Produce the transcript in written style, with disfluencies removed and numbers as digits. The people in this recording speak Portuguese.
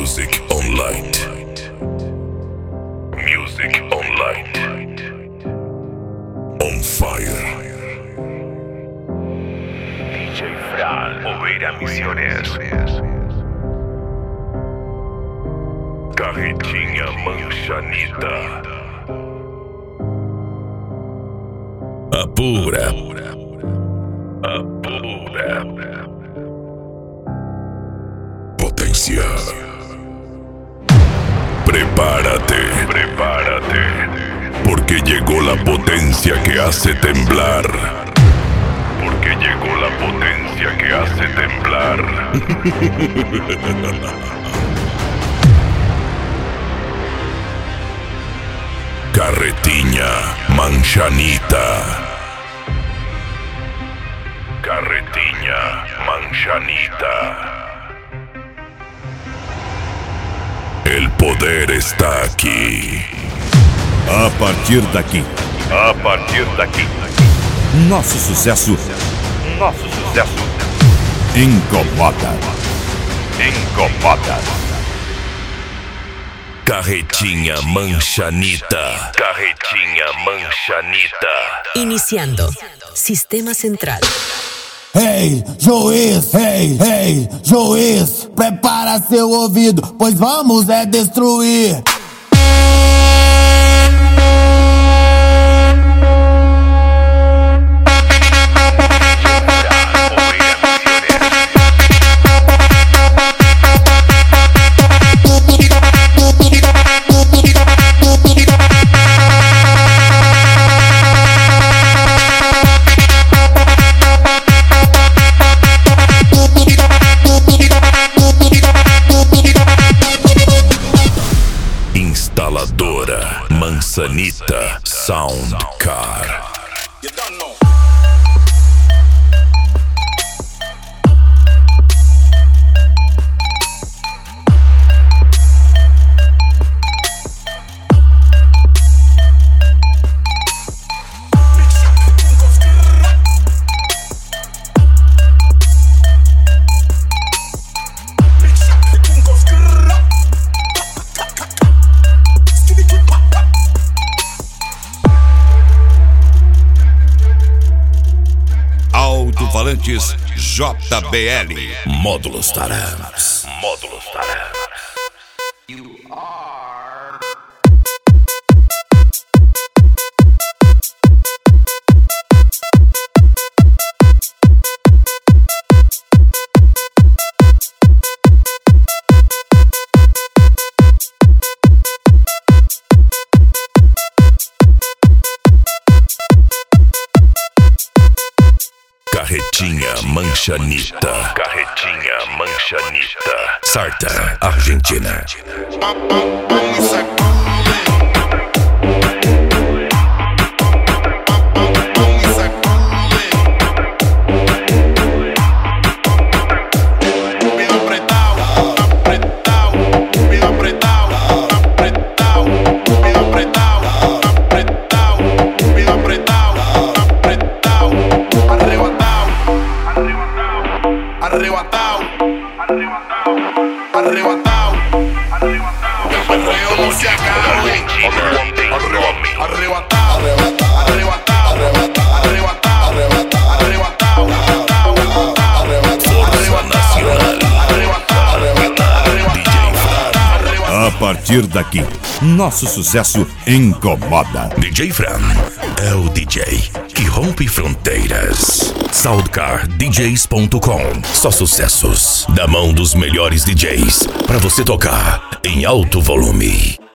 Music Online. Music Online. On fire. DJ Fran, Oveira Misiones. Carretinha Manchanita. Apura. Apura. Potência. Prepárate. Prepárate. Porque llegó la potencia que hace temblar. Porque llegó la potencia que hace temblar. Carretinha Manchanita. Carretinha Manchanita. El poder está aqui. A partir daqui. A partir daqui. Nosso sucesso. Nosso sucesso Incomoda. incomoda. Carretinha Manchanita. Carretinha Manchanita. Iniciando. Sistema central. Hey, juiz, hey, juiz, prepara seu ouvido, pois vamos destruir. Instaladora Manzanita Sound Car. Alto-falantes JBL. Módulos Tarams. Módulos Tarams. Carretinha Manchanita. Carretinha Manchanita. Sarta, Argentina. Arrebatado, el perreo no se acaba. Arrebatado, Força Nacional. DJ Fran. A partir daqui, nosso sucesso incomoda. DJ Fran é o DJ que rompe fronteiras. SoundCarDJs.com. Só sucessos da mão dos melhores DJs pra você tocar em alto volume.